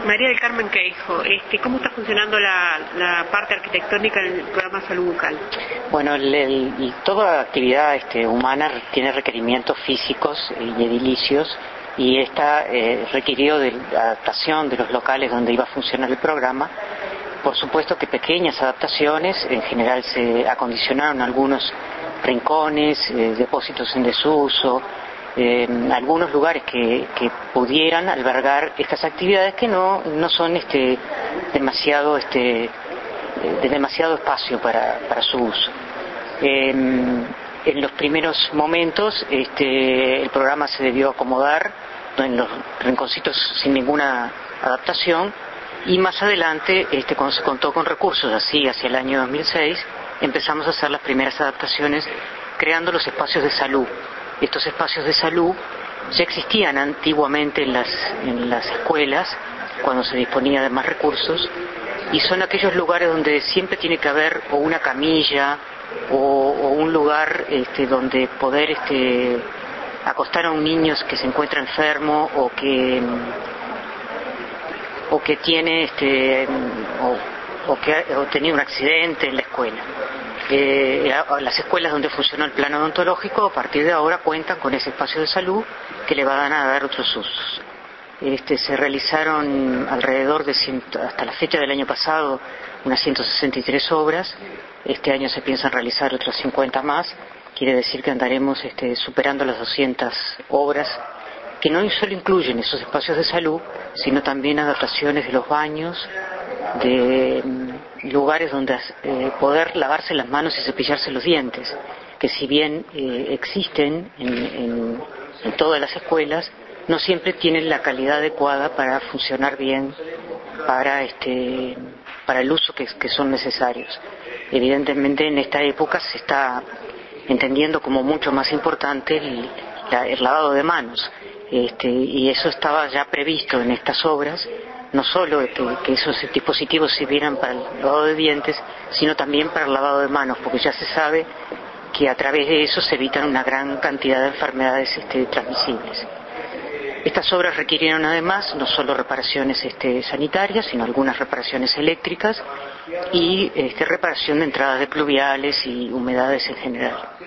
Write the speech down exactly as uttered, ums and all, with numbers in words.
María del Carmen Queijo, este, ¿cómo está funcionando la, la parte arquitectónica del programa Salud Bucal? Bueno, el, el, toda actividad este, humana tiene requerimientos físicos y edilicios, y esta eh, requirió de la adaptación de los locales donde iba a funcionar el programa. Por supuesto que pequeñas adaptaciones, en general se acondicionaron algunos rincones, eh, depósitos en desuso, eh, algunos lugares que, que pudieran albergar estas actividades que no, no son este, demasiado, este, de demasiado espacio para, para su uso. Eh, en los primeros momentos este, el programa se debió acomodar en los rinconcitos sin ninguna adaptación, y más adelante, este, cuando se contó con recursos, así hacia el año dos mil seis, empezamos a hacer las primeras adaptaciones creando los espacios de salud. Estos espacios de salud ya existían antiguamente en las, en las escuelas, cuando se disponía de más recursos, y son aquellos lugares donde siempre tiene que haber o una camilla o, o un lugar este, donde poder este, acostar a un niño que se encuentra enfermo o que o que tiene este o, o que ha tenido un accidente en la escuela. Eh, las escuelas donde funcionó el plan odontológico a partir de ahora cuentan con ese espacio de salud que le van a dar otros usos. Este, se realizaron alrededor de ciento, hasta la fecha del año pasado unas ciento sesenta y tres obras. Este año se piensan realizar otras cincuenta más. Quiere decir que andaremos este, superando las doscientas obras, que no solo incluyen esos espacios de salud, sino también adaptaciones de los baños, de lugares donde eh, poder lavarse las manos y cepillarse los dientes, que si bien eh, existen en, en, en todas las escuelas, no siempre tienen la calidad adecuada para funcionar bien para este para el uso que, que son necesarios. Evidentemente en esta época se está entendiendo como mucho más importante el, la, el lavado de manos, este, y eso estaba ya previsto en estas obras, no solo que, que esos dispositivos sirvieran para el lavado de dientes, sino también para el lavado de manos, porque ya se sabe que a través de eso se evitan una gran cantidad de enfermedades este, transmisibles. Estas obras requirieron además no solo reparaciones este, sanitarias, sino algunas reparaciones eléctricas y este, reparación de entradas de pluviales y humedades en general.